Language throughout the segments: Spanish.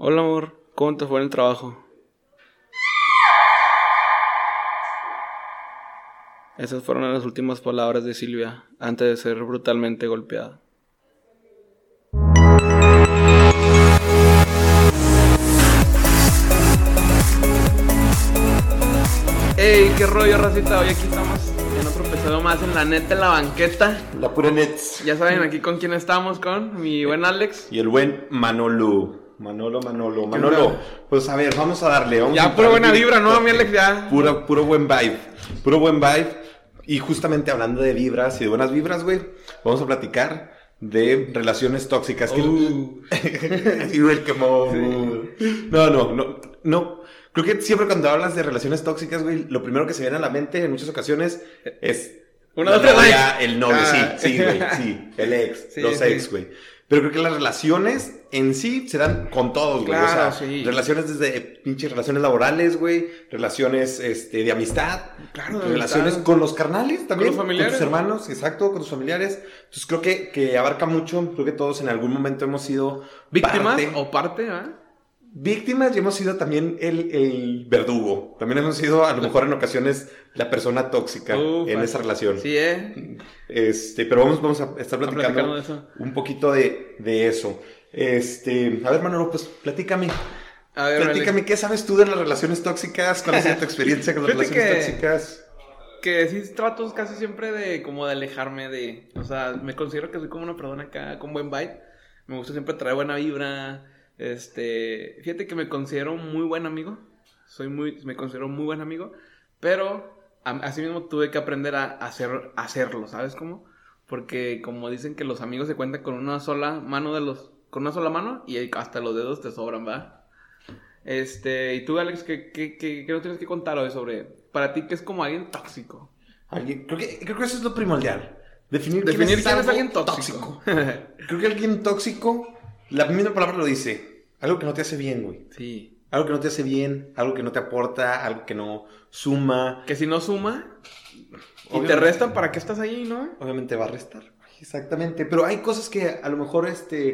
Hola amor, ¿cómo te fue en el trabajo? Esas fueron las últimas palabras de Silvia antes de ser brutalmente golpeada. Hey, qué rollo, racita. Hoy aquí estamos en otro episodio más en La Neta, en la banqueta. La pura Nets. Ya saben aquí con quién estamos, con mi buen Alex. Y el buen Manolo. Manolo. Pues a ver, vamos a darle. Ya, pura buena vibra, ¿no, mi Alex? Ya. Puro buen vibe. Puro buen vibe. Y justamente hablando de vibras y de buenas vibras, güey, vamos a platicar de relaciones tóxicas. Y güey, como... No. Creo que siempre cuando hablas de relaciones tóxicas, güey, lo primero que se viene a la mente en muchas ocasiones es... Una otra novia, el novio, sí, güey, sí, el ex, Sí, los sí. ex, güey. Pero creo que las relaciones en sí se dan con todos, güey. Claro, o sea, sí. relaciones desde pinches relaciones laborales, güey, relaciones de amistad, Claro, de relaciones amistad. con los carnales también, los familiares. con tus hermanos, exacto, con tus familiares. Entonces creo que abarca mucho, creo que todos en algún momento hemos sido ¿Víctimas parte. o parte, ah? Víctimas y hemos sido también el verdugo. También hemos sido, a lo mejor en ocasiones, la persona tóxica en esa relación. Sí, Pero vamos a estar platicando de eso. un poquito de eso. A ver, Manolo, pues platícame. A ver, Platícame, ¿qué sabes tú de las relaciones tóxicas? ¿Cuál ha sido tu experiencia con las Fíjate relaciones que- tóxicas? Que sí trato casi siempre de como de alejarme de... O sea, me considero que soy como una persona acá con buen vibe. Me gusta siempre traer buena vibra. Fíjate que me considero muy buen amigo. Me considero muy buen amigo. Pero así mismo tuve que aprender a hacerlo, ¿sabes cómo? Porque como dicen que los amigos se cuentan con una sola mano con una sola mano y hasta los dedos te sobran, ¿va? Y tú, Alex, ¿qué no tienes que contar hoy sobre... Para ti, ¿qué es como alguien tóxico? Creo que eso es lo primordial. Definir quién es algo alguien tóxico. Creo que alguien tóxico, la misma palabra lo dice. Algo que no te hace bien, güey. Sí. Algo que no te hace bien, algo que no te aporta, algo que no suma. Que si no suma y te Obviamente. restan, ¿para qué estás ahí, no? Obviamente va a restar. Exactamente. Pero hay cosas que a lo mejor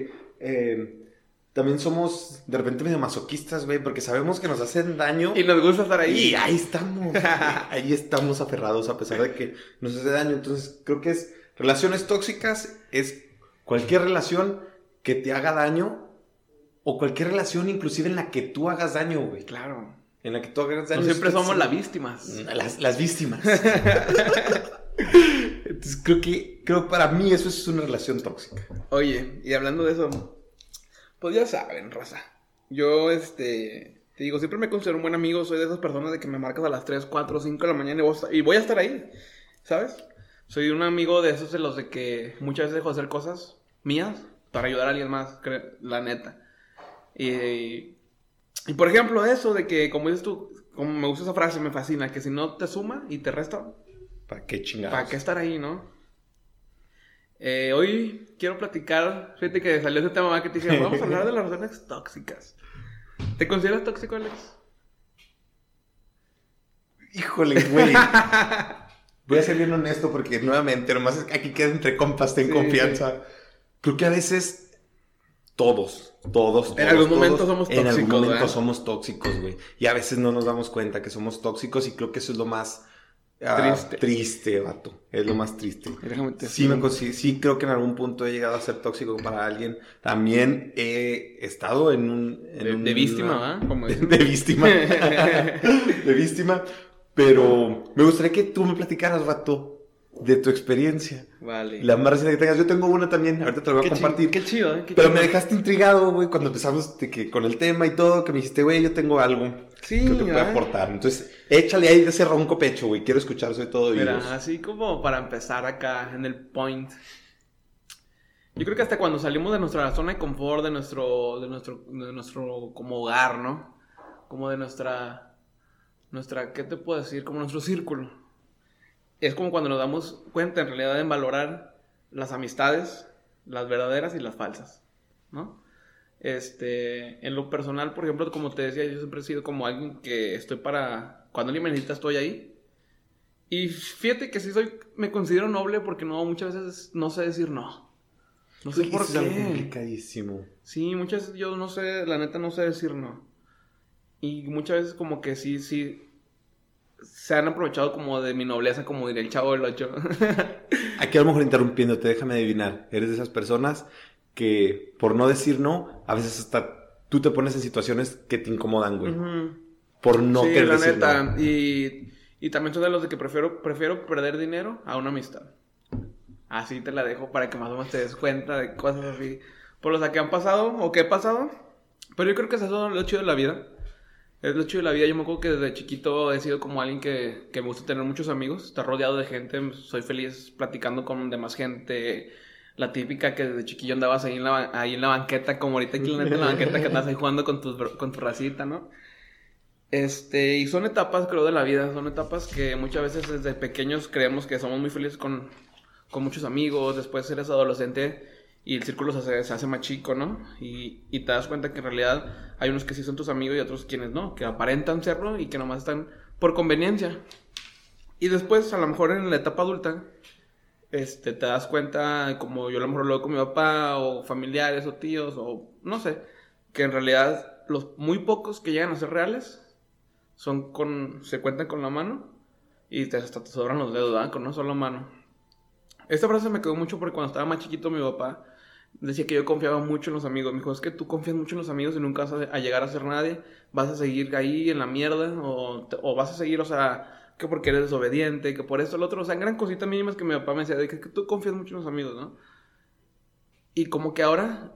también somos de repente medio masoquistas, güey, porque sabemos que nos hacen daño. Y nos gusta estar ahí. Y ahí estamos. Ahí estamos aferrados a pesar de que nos hace daño. Entonces creo que es relaciones tóxicas, es cualquier relación que te haga daño. O cualquier relación, inclusive en la que tú hagas daño, güey. Claro. En la que tú hagas daño. No siempre somos sí. las víctimas. Las víctimas. Entonces creo que para mí eso es una relación tóxica. Oye, y hablando de eso, pues ya saben, raza. Yo, te digo, siempre me considero un buen amigo. Soy de esas personas de que me marcas a las 3, 4, 5 de la mañana y voy a estar ahí, ¿sabes? Soy un amigo de esos de los de que muchas veces dejo de hacer cosas mías para ayudar a alguien más, la neta. Y por ejemplo, eso de que, como dices tú, como me gusta esa frase, me fascina, que si no te suma y te resta, ¿Para qué chingados? ¿para qué estar ahí, no? Hoy quiero platicar, fíjate que salió ese tema que te dije, vamos a hablar de las relaciones tóxicas. ¿Te consideras tóxico, Alex? Híjole, güey. Voy a ser bien honesto porque nuevamente, nomás aquí queda entre compas, ten confianza. Creo que a veces todos. En algún momento somos En algún tóxicos, momento ¿verdad? somos tóxicos, güey. Y a veces no nos damos cuenta que somos tóxicos y creo que eso es lo más triste, vato. Es lo más triste. Déjame te Sí creo que en algún punto he llegado a ser tóxico para alguien. También he estado de víctima, ¿verdad? Como dicen. de víctima. De víctima. Pero me gustaría que tú me platicaras, vato, de tu experiencia. Vale. La más reciente que tengas. Yo tengo una también, ahorita te la voy a compartir. Qué chido, ¿eh? Pero me dejaste intrigado, güey, cuando empezamos con el tema y todo, que me dijiste, güey, yo tengo algo Sí, que te puede aportar. Entonces, échale ahí de ese ronco pecho, güey. Quiero escuchar sobre todo oídos. Mira, así como para empezar acá en el point. Yo creo que hasta cuando salimos de nuestra zona de confort, de nuestro como hogar, ¿no? Como de nuestra, ¿qué te puedo decir? Como nuestro círculo. Es como cuando nos damos cuenta en realidad en valorar las amistades, las verdaderas y las falsas, ¿no? En lo personal, por ejemplo, como te decía, yo siempre he sido como alguien que estoy cuando alguien me necesita, estoy ahí. Y fíjate que sí me considero noble porque no, muchas veces no sé decir no. No sé por Eso es algo qué. complicadísimo. Sí, muchas veces yo no sé, la neta no sé decir no. Y muchas veces como que sí, se han aprovechado como de mi nobleza, como diría el Chavo del Ocho. Aquí a lo mejor interrumpiéndote, déjame adivinar. Eres de esas personas que por no decir no, a veces hasta tú te pones en situaciones que te incomodan, güey. Ujú. Por no Sí, querer la decir neta. no. Y también soy de los de que prefiero perder dinero a una amistad. Así te la dejo para que más o menos te des cuenta de cosas así. Por los que han pasado o que he pasado. Pero yo creo que eso es lo chido de la vida. Es lo chido de la vida. Yo me acuerdo que desde chiquito he sido como alguien que me gusta tener muchos amigos. Estar rodeado de gente. Soy feliz platicando con demás gente. La típica que desde chiquillo andabas ahí en la banqueta. Como ahorita aquí en la banqueta que andas ahí jugando con tu racita, ¿no? Y son etapas, creo, de la vida. Son etapas que muchas veces desde pequeños creemos que somos muy felices con muchos amigos. Después eres adolescente y el círculo se hace más chico, ¿no? Y te das cuenta que en realidad hay unos que sí son tus amigos y otros quienes no, que aparentan serlo y que nomás están por conveniencia. Y después, a lo mejor en la etapa adulta, te das cuenta, como yo a lo mejor lo veo con mi papá, o familiares, o tíos, o no sé, que en realidad los muy pocos que llegan a ser reales se cuentan con la mano y hasta te sobran los dedos, ¿verdad? Con una sola mano. Esta frase me quedó mucho porque cuando estaba más chiquito mi papá decía que yo confiaba mucho en los amigos. Me dijo, es que tú confías mucho en los amigos y nunca vas a llegar a ser nadie. Vas a seguir ahí en la mierda o vas a seguir, o sea, que porque eres desobediente, que por esto, lo otro. O sea, eran cositas mínimas que mi papá me decía, de que tú confías mucho en los amigos, ¿no? Y como que ahora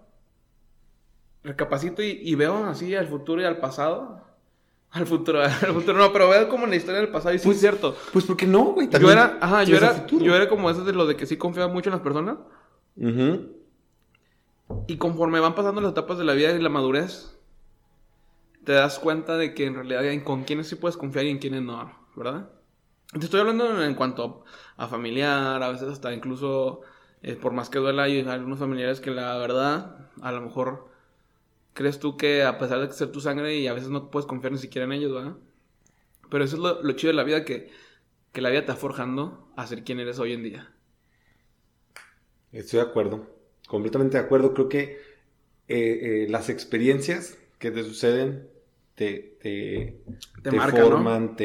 recapacito y veo así al futuro y al pasado. Al futuro no, pero veo como en la historia del pasado y sí Pues, es cierto. Pues porque no, güey. Yo era como esos de los de que sí confiaba mucho en las personas. Uh-huh. Y conforme van pasando las etapas de la vida y la madurez, te das cuenta de que en realidad con quiénes sí puedes confiar y en quiénes no, ¿verdad? Te estoy hablando en cuanto a familiar, a veces hasta incluso, por más que duela, hay algunos familiares que la verdad, a lo mejor crees tú que a pesar de ser tu sangre y a veces no puedes confiar ni siquiera en ellos, ¿verdad? Pero eso es lo chido de la vida, que la vida te está forjando a ser quien eres hoy en día. Estoy de acuerdo. Completamente de acuerdo. Creo que las experiencias que te suceden te marcan, forman, ¿no?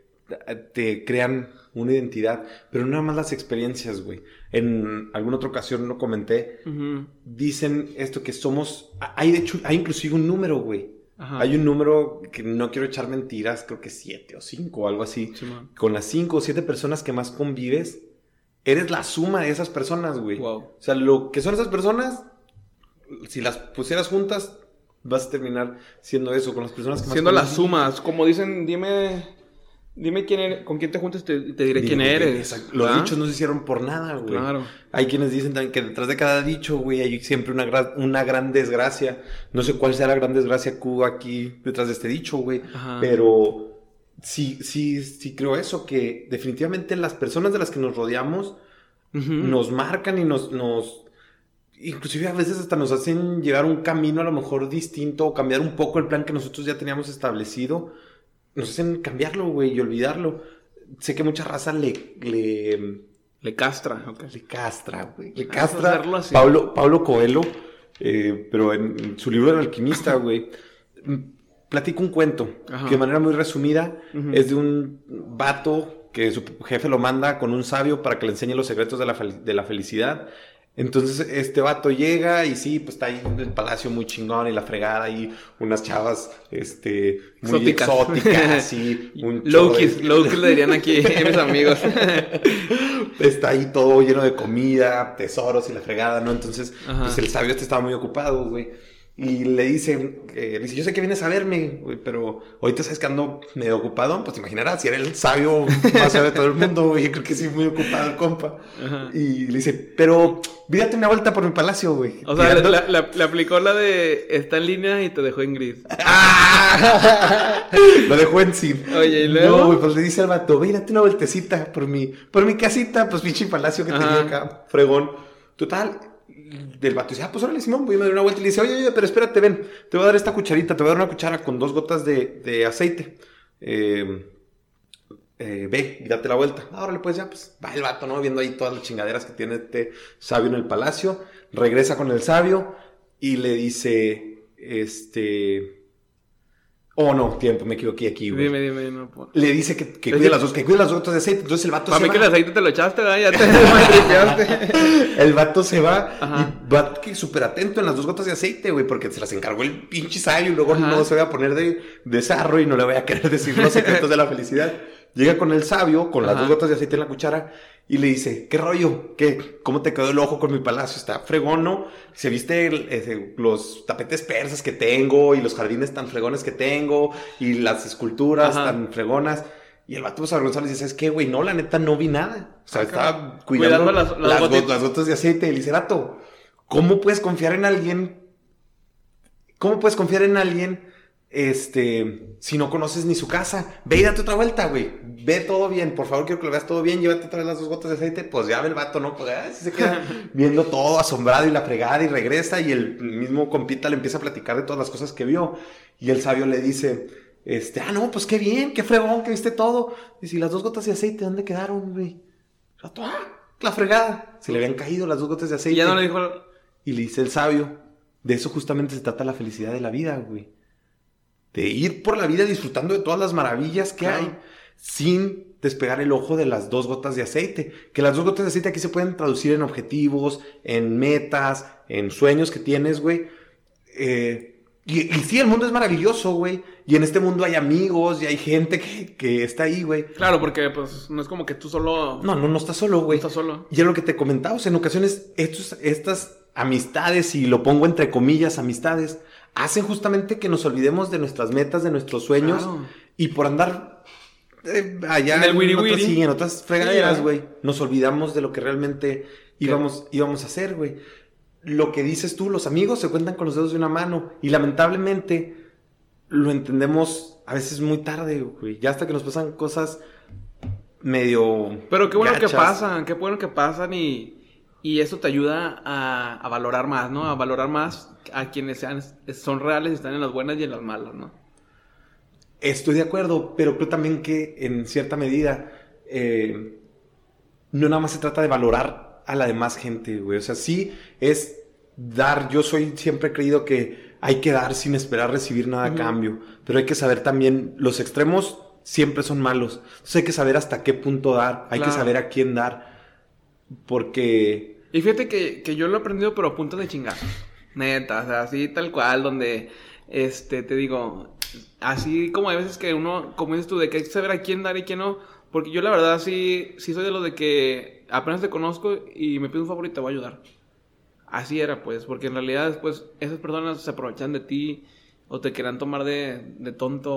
te crean una identidad. Pero no nada más las experiencias, güey. En alguna otra ocasión lo comenté. Uh-huh. Dicen esto que somos... Hay de hecho, hay inclusive un número, güey. Ajá. Hay un número que no quiero echar mentiras, creo que 7 o 5 o algo así. Sí, man. Con las 5 o 7 personas que más convives, eres la suma de esas personas, güey. Wow. O sea, lo que son esas personas, si las pusieras juntas, vas a terminar siendo eso, con las personas que más siendo las convives. sumas, como dicen, dime quién eres, con quién te juntas, te diré quién eres. Los ¿verdad? dichos no se hicieron por nada, güey. Claro. Hay quienes dicen también que detrás de cada dicho, güey, hay siempre una gran desgracia. No sé cuál sea la gran desgracia que hubo aquí detrás de este dicho, güey. Ajá. Pero sí creo eso, que definitivamente las personas de las que nos rodeamos Uh-huh. nos marcan y nos inclusive a veces hasta nos hacen llevar un camino a lo mejor distinto o cambiar un poco el plan que nosotros ya teníamos establecido. Nos hacen cambiarlo, güey, y olvidarlo. Sé que mucha raza le castra, okay. Le castra, güey. Le Pues castra hacerlo así. Paulo Coelho, pero en su libro El alquimista, güey, platica un cuento. Ajá. Que de manera muy resumida Uh-huh. es de un vato que su jefe lo manda con un sabio para que le enseñe los secretos de la felicidad. Entonces este vato llega y sí, pues está ahí en el palacio muy chingón y la fregada y unas chavas muy exóticas y un Low-kiss le dirían aquí mis amigos. Está ahí todo lleno de comida, tesoros y la fregada, ¿no? Entonces, Ajá. pues el sabio estaba muy ocupado, güey. Y le dice, yo sé que vienes a verme, güey, pero ahorita sabes que ando medio ocupado. Pues te imaginarás, si era el sabio más sabio de todo el mundo, güey. Yo creo que sí, muy ocupado el compa. Ajá. Y le dice, pero date una vuelta por mi palacio, güey. O sea, Tirando... le aplicó la de está en línea y te dejó en gris. Lo dejó en sí. Oye, ¿y luego? No, güey, pues le dice al vato, ve, date una vueltecita por mi casita, pues pinche palacio que tenía acá, fregón. Total, del vato dice, pues órale, Simón, voy a dar una vuelta. Y le dice, oye, pero espérate, ven, te voy a dar esta cucharita, te voy a dar una cuchara con 2 gotas de aceite. ve y date la vuelta. Órale, pues ya, pues va el vato, ¿no? Viendo ahí todas las chingaderas que tiene este sabio en el palacio. Regresa con el sabio y le dice, Oh, no, tiempo, me equivoqué aquí, güey. Dime, no puedo. Le dice que cuide las gotas de aceite. Entonces el vato Para se mí va. que el aceite te lo echaste, ¿verdad? Ya te maltripeaste. El vato se va. Ajá. Y va súper atento en las 2 gotas de aceite, güey, porque se las encargó el pinche sabio y luego Ajá. no se va a poner de zarro y no le voy a querer decir los secretos de la felicidad. Llega con el sabio, con las Ajá. 2 gotas de aceite en la cuchara, y le dice, ¿qué rollo? ¿Cómo te quedó el ojo con mi palacio? Está fregón, ¿no? ¿Se viste los tapetes persas que tengo y los jardines tan fregones que tengo y las esculturas Ajá. tan fregonas? Y el vato, pues, avergonzado, le dice, ¿sabes qué, güey? No, la neta, no vi nada. O sea, estaba cuidando Cuidando las gotas de aceite. Y le dice, vato, ¿cómo puedes confiar en alguien? ¿Cómo puedes confiar en alguien, si no conoces ni su casa? Ve y date otra vuelta, güey. Ve todo bien, por favor, quiero que lo veas todo bien. Llévate otra vez las 2 gotas de aceite. Pues ya ve el vato, ¿no? Pues ya se queda viendo todo asombrado y la fregada y regresa. Y el mismo compita le empieza a platicar de todas las cosas que vio. Y el sabio le dice, no, pues qué bien, qué fregón, que viste todo. Dice, ¿y las 2 gotas de aceite dónde quedaron, güey? El vato, la fregada. Se le habían caído las 2 gotas de aceite. Y ya no le dijo... Y le dice el sabio, de eso justamente se trata la felicidad de la vida, güey. De ir por la vida disfrutando de todas las maravillas que Claro. hay, sin despegar el ojo de las 2 gotas de aceite. Que las 2 gotas de aceite aquí se pueden traducir en objetivos, en metas, en sueños que tienes, güey. Y sí, el mundo es maravilloso, güey. Y en este mundo hay amigos y hay gente que está ahí, güey. Claro, porque pues no es como que tú solo... No estás solo, güey. No estás solo. Y es lo que te comentaba, o sea, en ocasiones estas amistades, y lo pongo entre comillas, amistades, hacen justamente que nos olvidemos de nuestras metas, de nuestros sueños, Claro. y por andar allá En el wiri otras, wiri. sí, en otras fregaderas, Sí, güey, nos olvidamos de lo que realmente íbamos a hacer, güey. Lo que dices tú, los amigos se cuentan con los dedos de una mano, y lamentablemente lo entendemos a veces muy tarde, güey, ya hasta que nos pasan cosas medio Pero qué bueno gachas. qué bueno que pasan y eso te ayuda a valorar más, ¿no? A valorar más a quienes son reales y están en las buenas y en las malas, ¿no? Estoy de acuerdo, pero creo también que en cierta medida no nada más se trata de valorar a la demás gente, güey. O sea, sí es dar. Yo siempre he creído que hay que dar sin esperar recibir nada a cambio, pero hay que saber también, los extremos siempre son malos. Entonces hay que saber hasta qué punto dar, hay que saber a quién dar, porque... Y fíjate que yo lo he aprendido, pero a punto de chingar. Neta, o sea, así tal cual, donde, te digo, así como hay veces que uno, como dices tú, de que hay que saber a quién dar y quién no, porque yo la verdad sí soy de los de que apenas te conozco y me pides un favor y te voy a ayudar. Así era, pues, porque en realidad después esas personas se aprovechan de ti o te querían tomar de tonto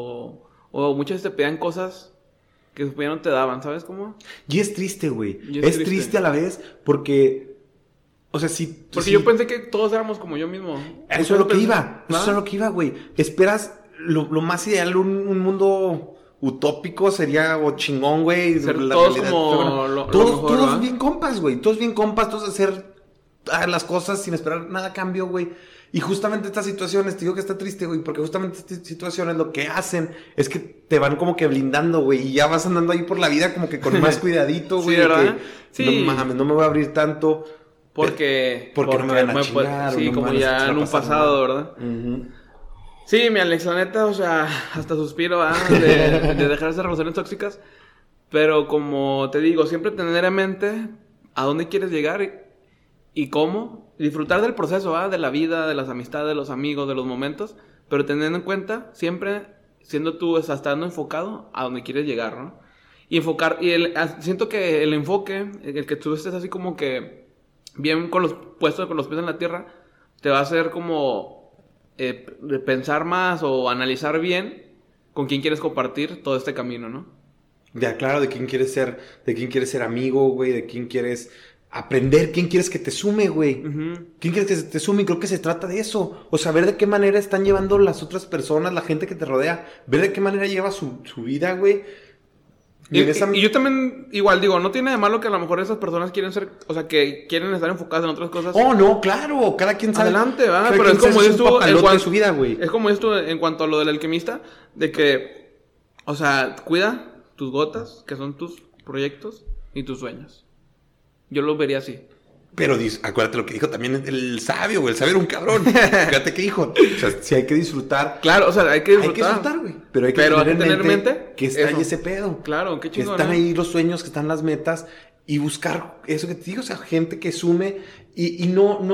o muchas veces te pedían cosas que después ya no te daban, ¿sabes cómo? Y es triste, güey. Y Es triste a la vez porque... O sea, si... Porque yo pensé que todos éramos como yo mismo. Eso es lo que iba. Eso ¿Ah? es lo que iba, güey. Esperas lo más ideal, un mundo utópico sería o chingón, güey. Ser la todos realidad, como pero bueno, lo todos, mejor, todos ¿verdad? bien compas, güey. Todos bien compas, todos hacer las cosas sin esperar nada a cambio, güey. Y justamente estas situaciones, te digo que está triste, güey, porque justamente estas situaciones lo que hacen es que te van como que blindando, güey, y ya vas andando ahí por la vida como que con más cuidadito, güey. Sí, ¿verdad? Que, Sí. No mames, no me voy a abrir tanto. Porque no me van a puede- chingar, sí, no me como van a ya hacer en un pasar pasado, nada. ¿verdad? Ujú. Sí, mi Alex, la neta, o sea, hasta suspiro, de dejar esas relaciones tóxicas. Pero como te digo, siempre tener en mente a dónde quieres llegar y cómo. Disfrutar del proceso, de la vida, de las amistades, de los amigos, de los momentos. Pero teniendo en cuenta, siempre siendo tú, estando enfocado a dónde quieres llegar, ¿no? Y enfocar, siento que el enfoque, el que tú estés así como que bien puestos con los pies en la tierra, te va a hacer como pensar más o analizar bien con quién quieres compartir todo este camino, ¿no? Ya, claro, de quién quieres ser amigo, güey, de quién quieres aprender, quién quieres que te sume, güey. Uh-huh. ¿Quién quieres que te sume? Y creo que se trata de eso. O saber de qué manera están llevando las otras personas, la gente que te rodea. Ver de qué manera lleva su vida, güey. Y yo también, igual digo, no tiene de malo que a lo mejor esas personas quieren ser, o sea, que quieren estar enfocadas en otras cosas. Oh, no, claro, cada quien sabe. Adelante, ¿verdad? Cada Pero quien es como sabe dices su tú, papalote de su vida, güey. Es como esto en cuanto a lo del alquimista, de que, o sea, cuida tus gotas, que son tus proyectos y tus sueños. Yo lo vería así. Pero acuérdate lo que dijo también el sabio, güey. El sabio era un cabrón. Fíjate qué dijo. O sea, sí hay que disfrutar. Claro, o sea, hay que disfrutar. Hay que disfrutar, güey. Pero hay que tener en mente que está ahí ese pedo. Claro, qué chingón. Que están ahí los sueños, que están las metas. Y buscar eso que te digo. O sea, gente que sume. Y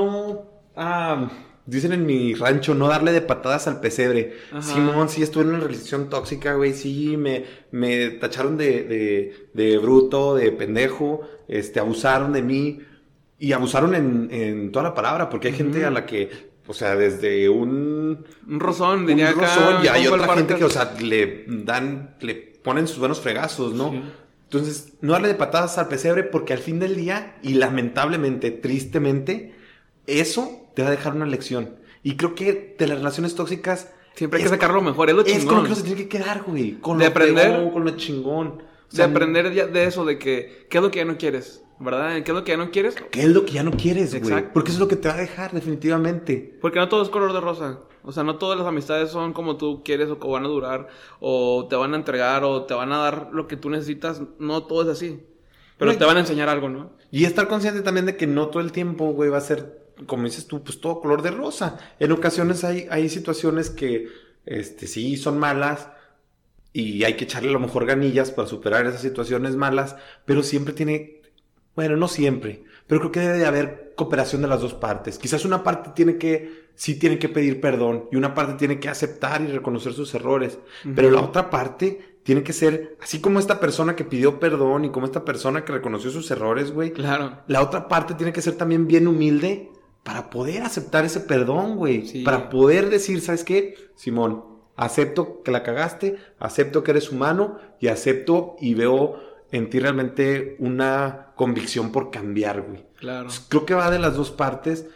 dicen en mi rancho, no darle de patadas al pesebre. Ajá. Simón, sí estuve en una relación tóxica, güey. Sí, me tacharon de bruto, de pendejo. Abusaron de mí. Y abusaron en toda la palabra, porque hay gente a la que, o sea, desde un rozón, diría acá. Un rozón, y hay otra gente que, o sea, le ponen sus buenos fregazos, ¿no? Sí. Entonces, no darle de patadas al pesebre, porque al fin del día, y lamentablemente, tristemente, eso te va a dejar una lección. Y creo que de las relaciones tóxicas... Siempre hay que sacar lo mejor, es lo chingón. Es con lo que uno se tiene que quedar, güey. Con de lo aprender, fregón, con lo chingón. O sea, de aprender de eso, de que, ¿qué es lo que ya no quieres? ¿Verdad? ¿Qué es lo que ya no quieres? ¿Qué es lo que ya no quieres, güey? Exacto. Porque eso es lo que te va a dejar, definitivamente. Porque no todo es color de rosa. O sea, no todas las amistades son como tú quieres o que van a durar, o te van a entregar, o te van a dar lo que tú necesitas. No todo es así. Pero te van a enseñar algo, ¿no? Y estar consciente también de que no todo el tiempo, güey, va a ser, como dices tú, pues todo color de rosa. En ocasiones hay situaciones que, sí, son malas. Y hay que echarle a lo mejor ganillas para superar esas situaciones malas. Pero siempre tiene... Bueno, no siempre, pero creo que debe de haber cooperación de las dos partes. Quizás una parte tiene que pedir perdón y una parte tiene que aceptar y reconocer sus errores. Pero la otra parte tiene que ser, así como esta persona que pidió perdón y como esta persona que reconoció sus errores, güey. Claro. La otra parte tiene que ser también bien humilde para poder aceptar ese perdón, güey. Sí. Para poder decir, ¿sabes qué? Simón, acepto que la cagaste, acepto que eres humano y acepto y veo en ti realmente una convicción por cambiar, güey. Claro. Pues creo que va de las dos partes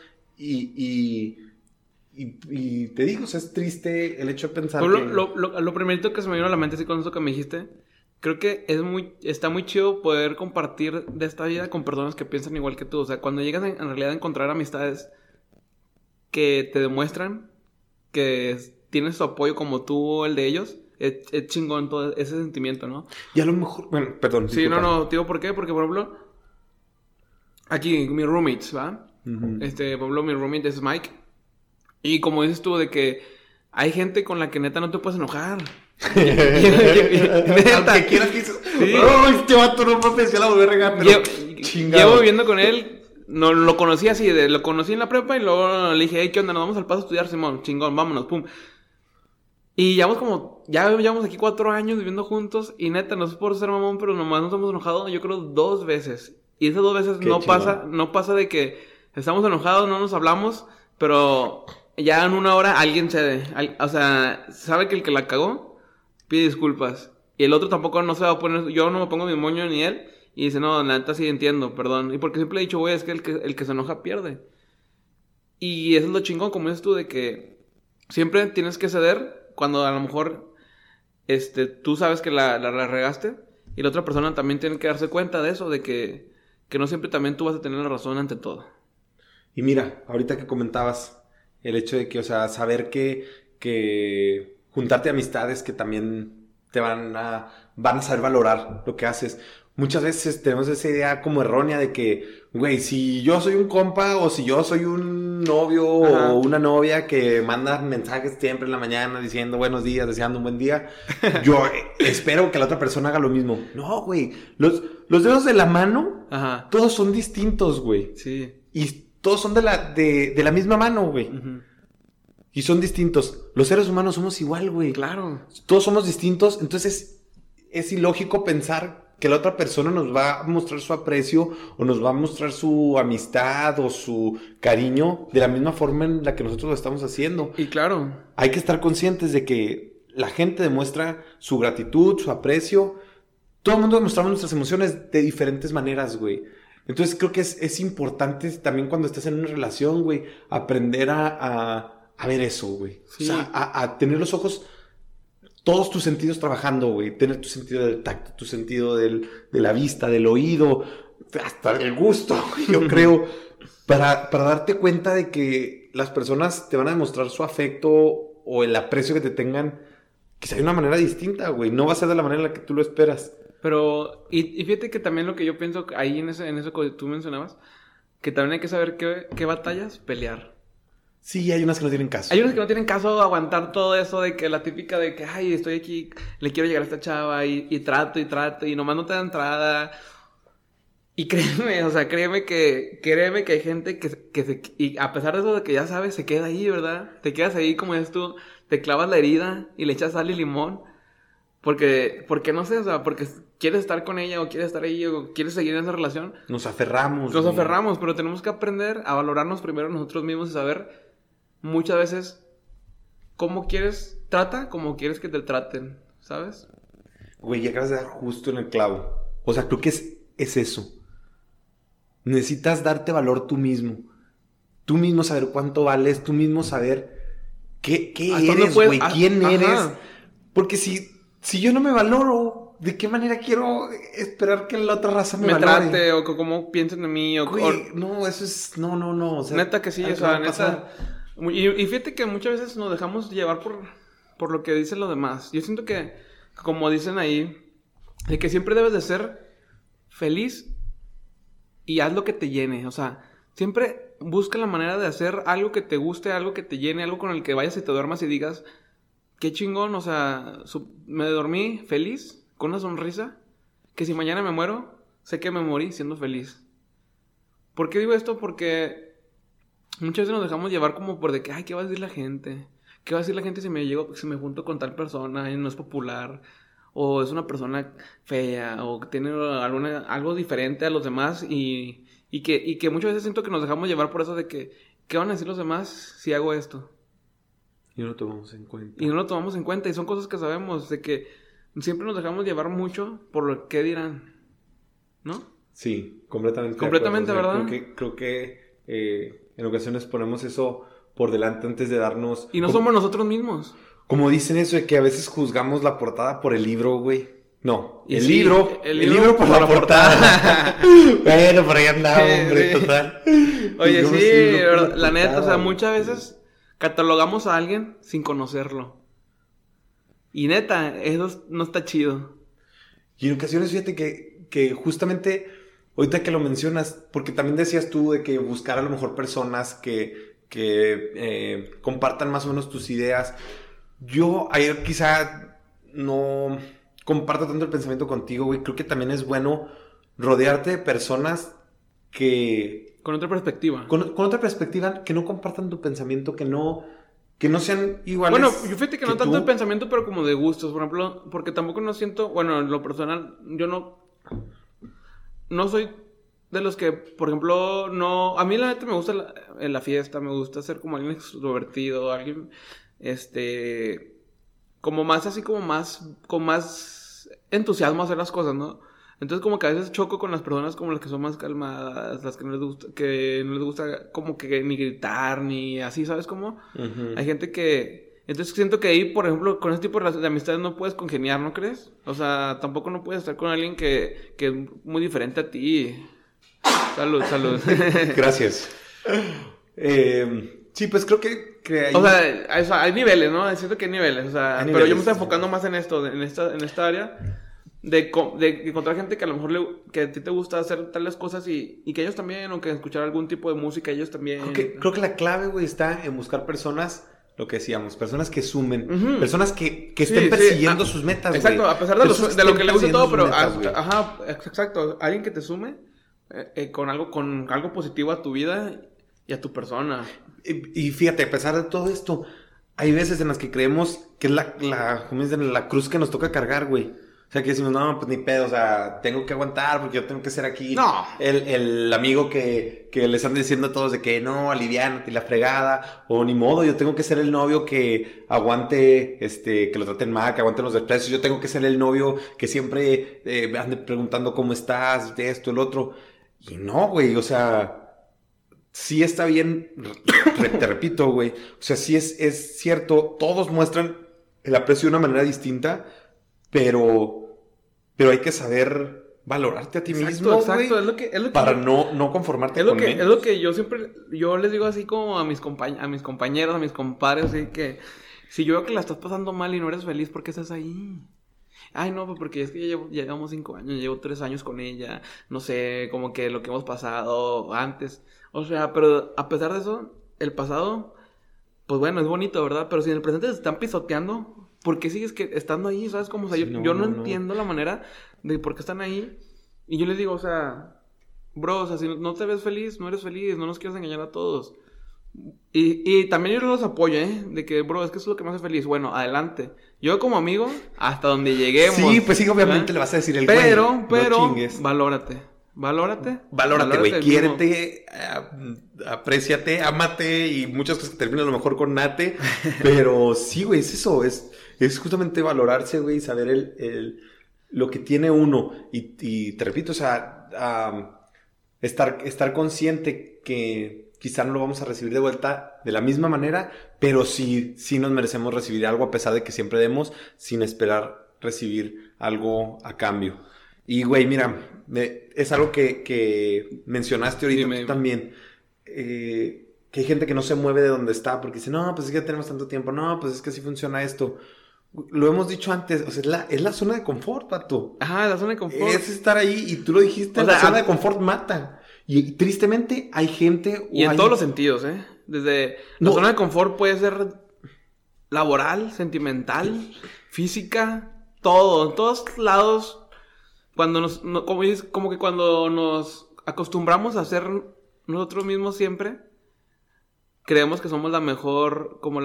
y te digo, o sea, es triste el hecho de pensar que... Lo primerito que se me vino a la mente así con eso que me dijiste, creo que está muy chido poder compartir de esta vida con personas que piensan igual que tú. O sea, cuando llegas en realidad a encontrar amistades que te demuestran que tienes su apoyo como tú o el de ellos... Es chingón todo ese sentimiento, ¿no? Y a lo mejor... Bueno, perdón. Sí, disculpa. No, digo, ¿por qué? Porque, por ejemplo... Aquí, mi roommates, ¿va? Por ejemplo, mi roommate es Mike. Y como dices tú, de que... Hay gente con la que neta no te puedes enojar. Neta. Aunque quieras que... Sí. ¡Oh, este vato no me pensé la volver a regar! Pero llevo viviendo con él... No, lo conocí así, lo conocí en la prepa y luego le dije, hey, ¿qué onda? Nos vamos al Paso a estudiar, Simón. Chingón, vámonos, pum. Y ya llevamos aquí 4 años viviendo juntos. Y neta, no es por ser mamón, pero nomás nos hemos enojado, yo creo, 2 veces. Y esas 2 veces no pasa de que estamos enojados, no nos hablamos, pero ya en 1 hora alguien cede. O sea, sabe que el que la cagó pide disculpas. Y el otro tampoco no se va a poner... Yo no me pongo mi moño ni él. Y dice, no, la neta sí entiendo, perdón. Y porque siempre he dicho, güey, es que el que se enoja pierde. Y eso es lo chingón, como dices tú, de que siempre tienes que ceder... Cuando a lo mejor tú sabes que la regaste y la otra persona también tiene que darse cuenta de eso, de que no siempre también tú vas a tener la razón ante todo. Y mira, ahorita que comentabas el hecho de que, o sea, saber que juntarte amistades que también te van a saber valorar lo que haces. Muchas veces tenemos esa idea como errónea de que, güey, si yo soy un compa o si yo soy un novio Ajá. o una novia que manda mensajes siempre en la mañana diciendo buenos días, deseando un buen día, yo espero que la otra persona haga lo mismo. No, güey, los dedos de la mano, Ajá. todos son distintos, güey. Sí. Y todos son de la misma mano, güey. Uh-huh. Y son distintos. Los seres humanos somos igual, güey. Claro. Todos somos distintos, entonces es ilógico pensar que la otra persona nos va a mostrar su aprecio o nos va a mostrar su amistad o su cariño de la misma forma en la que nosotros lo estamos haciendo. Y claro, hay que estar conscientes de que la gente demuestra su gratitud, su aprecio. Todo el mundo demostramos nuestras emociones de diferentes maneras, güey. Entonces creo que es importante también cuando estás en una relación, güey, aprender a ver eso, güey. Sí. O sea, a tener los ojos... Todos tus sentidos trabajando, güey. Tener tu sentido del tacto, tu sentido de la vista, del oído, hasta del gusto, yo creo. Para darte cuenta de que las personas te van a demostrar su afecto o el aprecio que te tengan quizá hay una manera distinta, güey. No va a ser de la manera en la que tú lo esperas. Pero, y fíjate que también lo que yo pienso ahí en eso que tú mencionabas, que también hay que saber qué batallas pelear. Sí, hay unas que no tienen caso. Hay unas que no tienen caso aguantar todo eso de que la típica de que, ay, estoy aquí, le quiero llegar a esta chava y trato y nomás no te da entrada. Y créeme, o sea, créeme que hay gente y a pesar de eso de que ya sabes, se queda ahí, ¿verdad? Te quedas ahí, como dices tú, te clavas la herida y le echas sal y limón. Porque no sé, o sea, porque quieres estar con ella o quieres estar ahí o quieres seguir en esa relación. Nos aferramos. Nos aferramos, pero tenemos que aprender a valorarnos primero nosotros mismos y saber muchas veces cómo cómo quieres que te traten, ¿sabes? Güey, ya acabas de dar justo en el clavo. O sea, creo que es eso. Necesitas darte valor tú mismo. Tú mismo saber cuánto vales, tú mismo saber qué eres, güey, quién eres. Porque si yo no me valoro, ¿de qué manera quiero esperar que la otra raza me valore? Trate, o cómo piensen de mí, no, eso es... No. O sea, neta que sí, o sea, neta... Y fíjate que muchas veces nos dejamos llevar por lo que dicen los demás. Yo siento que, como dicen ahí, de que siempre debes de ser feliz y haz lo que te llene. O sea, siempre busca la manera de hacer algo que te guste, algo que te llene, algo con el que vayas y te duermas y digas, qué chingón, o sea, me dormí feliz, con una sonrisa, que si mañana me muero, sé que me morí siendo feliz. ¿Por qué digo esto? Porque muchas veces nos dejamos llevar como por de que, ay, ¿qué va a decir la gente? ¿Qué va a decir la gente si me junto con tal persona y no es popular? O es una persona fea, o tiene algo diferente a los demás y que muchas veces siento que nos dejamos llevar por eso de que, ¿qué van a decir los demás si hago esto? Y no lo tomamos en cuenta. Y no lo tomamos en cuenta. Y son cosas que sabemos. De que siempre nos dejamos llevar mucho por lo que dirán. ¿No? Sí, completamente. Completamente, ¿verdad? Creo que en ocasiones ponemos eso por delante antes de darnos... Y no somos nosotros mismos. Como dicen eso de que a veces juzgamos la portada por el libro, güey. No, el sí, libro por la portada. Bueno, por ahí andaba, hombre, sí. Total. Oye, sí, la neta, o sea, muchas veces catalogamos a alguien sin conocerlo. Y neta, eso no está chido. Y en ocasiones, fíjate que justamente, ahorita que lo mencionas, porque también decías tú de que buscar a lo mejor personas que compartan más o menos tus ideas. Yo ayer quizá no comparto tanto el pensamiento contigo, güey. Creo que también es bueno rodearte de personas que... Con otra perspectiva. Con otra perspectiva, que no compartan tu pensamiento, que no sean iguales. Bueno, yo fíjate que no tanto de pensamiento, pero como de gustos, por ejemplo, porque tampoco no siento, bueno, en lo personal, yo no soy de los que, por ejemplo, no, a mí la neta me gusta la fiesta, me gusta ser como alguien extrovertido, alguien, como más así, como más, con más entusiasmo a hacer las cosas, ¿no? Entonces como que a veces choco con las personas como las que son más calmadas, las que no les gusta como que ni gritar, ni así, ¿sabes cómo? Uh-huh. Hay gente que... Entonces siento que ahí, por ejemplo, con este tipo de amistades no puedes congeniar, ¿no crees? O sea, tampoco no puedes estar con alguien que es muy diferente a ti. Salud. Gracias. Sí, pues creo que hay... O sea, hay niveles, ¿no? Siento que hay niveles, o sea... Pero yo me estoy enfocando más en esto, en esta área... De encontrar gente que a lo mejor que a ti te gusta hacer tales cosas y que ellos también, o que escuchar algún tipo de música, ellos también. Creo que la clave, güey, está en buscar personas, lo que decíamos, personas que sumen, uh-huh. Personas que estén persiguiendo sus metas, güey. Exacto, a pesar de lo que le gusta todo, pero ajá, exacto, alguien que te sume con algo positivo a tu vida y a tu persona. Y fíjate, a pesar de todo esto, hay veces en las que creemos que es como dicen, la cruz que nos toca cargar, güey. O sea, que decimos, no, pues ni pedo, o sea, tengo que aguantar porque yo tengo que ser aquí el amigo que les anda diciendo a todos de que no, aliviánate y la fregada, o ni modo, yo tengo que ser el novio que aguante, que lo traten mal, que aguante los desprecios, yo tengo que ser el novio que siempre ande preguntando cómo estás, de esto, el otro, y no, güey, o sea, sí está bien, te repito, güey, o sea, sí es cierto, todos muestran el aprecio de una manera distinta, pero hay que saber valorarte a ti mismo, exacto, güey, es lo que para no conformarte con menos. Es lo que yo siempre, yo les digo así como a mis compañeros, a mis compadres, así que Si yo veo que la estás pasando mal y no eres feliz, ¿por qué estás ahí? Ay, no, pues porque es que ya llevamos 5 años, llevo 3 años con ella, no sé, como que lo que hemos pasado antes. O sea, pero a pesar de eso, el pasado, pues bueno, es bonito, ¿verdad? Pero si en el presente se están pisoteando, ¿por qué sigues estando ahí? ¿Sabes cómo? O sea, Sí, yo no entiendo la manera de por qué están ahí. Y yo les digo, o sea, bro, o sea, si no te ves feliz, no eres feliz, no nos quieres engañar a todos. Y también yo los apoyo, ¿eh? De que, bro, es que eso es lo que me hace feliz. Bueno, adelante. Yo como amigo, hasta donde lleguemos. Sí, pues sí, obviamente, ¿verdad? Le vas a decir el güey. Pero, no chingues. Valórate, güey. Quiérete, apréciate, ámate y muchas cosas que terminan a lo mejor con nate. Pero sí, güey, es eso. Es justamente valorarse, güey, y saber lo que tiene uno. Y te repito, o sea, estar consciente que quizá no lo vamos a recibir de vuelta de la misma manera, pero sí nos merecemos recibir algo a pesar de que siempre demos sin esperar recibir algo a cambio. Y, güey, mira, es algo que mencionaste ahorita tú también. Que hay gente que no se mueve de donde está porque dice, no, pues es que ya tenemos tanto tiempo. No, pues es que así funciona esto. Lo hemos dicho antes, o sea, es la zona de confort, vato. Ajá, la zona de confort. Es estar ahí y tú lo dijiste, la zona de confort mata. Y tristemente hay gente... Y en todos los sentidos, ¿eh? Desde la zona de confort puede ser laboral, sentimental, física, todo. En todos lados, cuando como que cuando nos acostumbramos a ser nosotros mismos siempre, creemos que somos la mejor, ¿cómo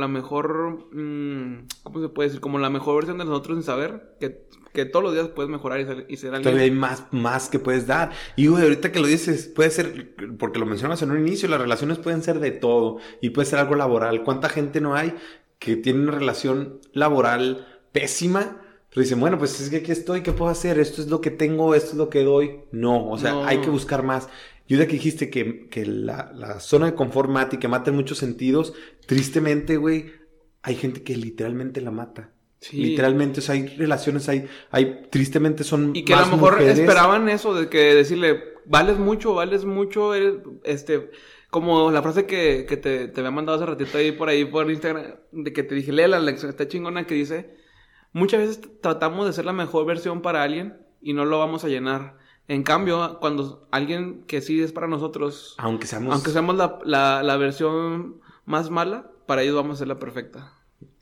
se puede decir? Como la mejor versión de nosotros sin saber que todos los días puedes mejorar y ser alguien. Todavía hay más que puedes dar. Y güey, ahorita que lo dices, puede ser, porque lo mencionas en un inicio, las relaciones pueden ser de todo. Y puede ser algo laboral. ¿Cuánta gente no hay que tiene una relación laboral pésima? Pero dicen, bueno, pues es que aquí estoy, ¿qué puedo hacer? Esto es lo que tengo, esto es lo que doy. No, o sea, hay que buscar más. Y ahorita que dijiste que la zona de confort mata y que mata en muchos sentidos, tristemente, güey, hay gente que literalmente la mata. Sí. Literalmente, o sea, hay relaciones, hay tristemente son más. Y que a lo mejor mujeres esperaban eso, de que decirle, vales mucho, eres, como la frase que te había mandado hace ratito ahí por Instagram, de que te dije, lee la lección, está chingona, que dice, muchas veces tratamos de ser la mejor versión para alguien y no lo vamos a llenar. En cambio, cuando alguien que sí es para nosotros, aunque seamos la versión más mala, para ellos vamos a ser la perfecta.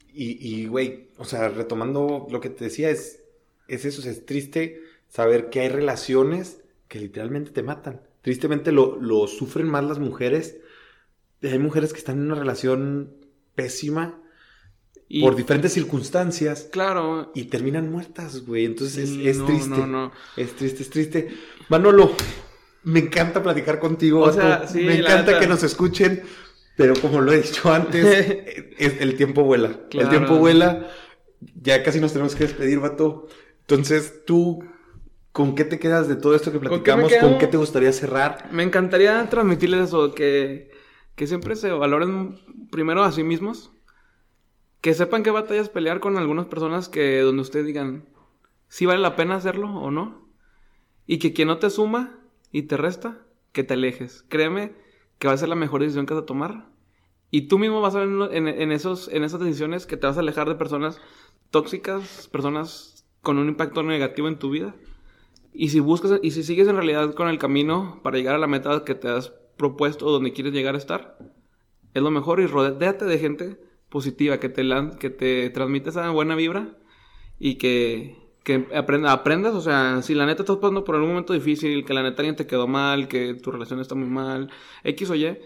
Y güey, o sea, retomando lo que te decía, es eso, o sea, es triste saber que hay relaciones que literalmente te matan. Tristemente lo sufren más las mujeres. Hay mujeres que están en una relación pésima por diferentes circunstancias. Claro. Y terminan muertas, güey. Entonces es triste. No. Es triste. Manolo, me encanta platicar contigo. O sea, sí, me encanta que nos escuchen. Pero como lo he dicho antes, el tiempo vuela. Claro. El tiempo vuela. Ya casi nos tenemos que despedir, vato. Entonces, tú, ¿con qué te quedas de todo esto que platicamos? ¿Con qué te gustaría cerrar? Me encantaría transmitirles eso, que siempre se valoren primero a sí mismos. Que sepan qué batallas pelear con algunas personas donde ustedes digan si vale la pena hacerlo o no. Y que quien no te suma y te resta, que te alejes. Créeme que va a ser la mejor decisión que vas a tomar. Y tú mismo vas a ver en esas decisiones que te vas a alejar de personas tóxicas, personas con un impacto negativo en tu vida. Y si sigues en realidad con el camino para llegar a la meta que te has propuesto o donde quieres llegar a estar, es lo mejor. Y rodéate de gente positiva, que te transmite esa buena vibra y que aprendas, o sea, si la neta estás pasando por algún momento difícil, que la neta alguien te quedó mal, que tu relación está muy mal, X o Y,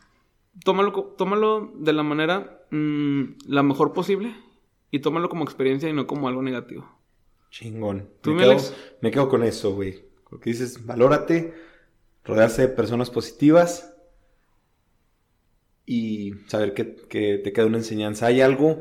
tómalo de la manera la mejor posible y tómalo como experiencia y no como algo negativo. Chingón. Me quedo con eso, güey. Porque dices, valórate, rodearse de personas positivas y saber que te queda una enseñanza. Hay algo,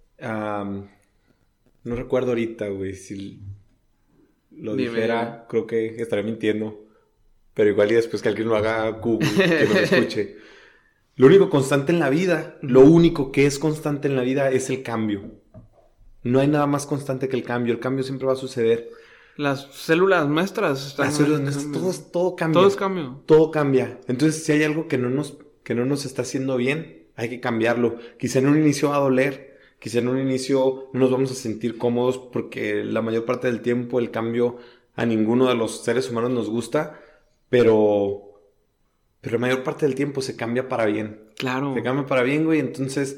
no recuerdo ahorita, güey, si lo dijera, creo que estaría mintiendo, pero igual y después que alguien lo haga Google, que nos escuche. Lo único constante en la vida, lo único que es constante en la vida es el cambio. No hay nada más constante que el cambio siempre va a suceder. Las células nuestras están... Las células nuestras, todo cambia. Todo es cambio. Todo cambia. Entonces, si hay algo que no nos está haciendo bien, hay que cambiarlo. Quizá en un inicio va a doler, quizá en un inicio no nos vamos a sentir cómodos porque la mayor parte del tiempo el cambio a ninguno de los seres humanos nos gusta, pero la mayor parte del tiempo se cambia para bien. Claro. Se cambia para bien, güey. Entonces,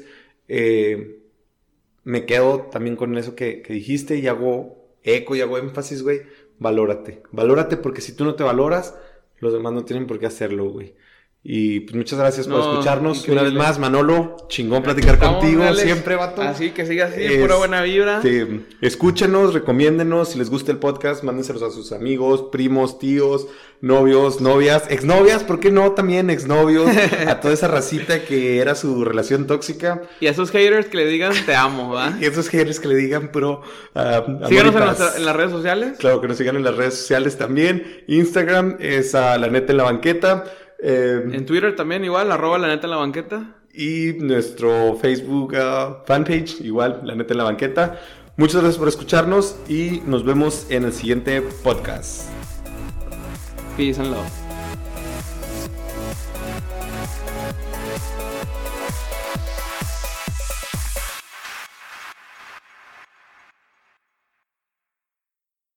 me quedo también con eso que dijiste y hago eco y hago énfasis, güey. Valórate. Valórate porque si tú no te valoras, los demás no tienen por qué hacerlo, güey. Y pues muchas gracias por escucharnos. Increíble. Una vez más, Manolo, chingón platicar contigo Alex, siempre, vato. Así que siga así, pura buena vibra. Escúchenos, recomiéndenos. Si les gusta el podcast, mándenselos a sus amigos, primos, tíos, novios, novias, exnovias, ¿por qué no? También exnovios, a toda esa racita que era su relación tóxica. Y a esos haters que le digan te amo, ¿va? Y esos haters que le digan, pero síganos en las redes sociales. Claro, que nos sigan en las redes sociales también. Instagram es a La Neta en la Banqueta. En Twitter también igual, @La Neta en la Banqueta. Y nuestro Facebook fanpage, igual, La Neta en la Banqueta. Muchas gracias por escucharnos y nos vemos en el siguiente podcast. Peace and love.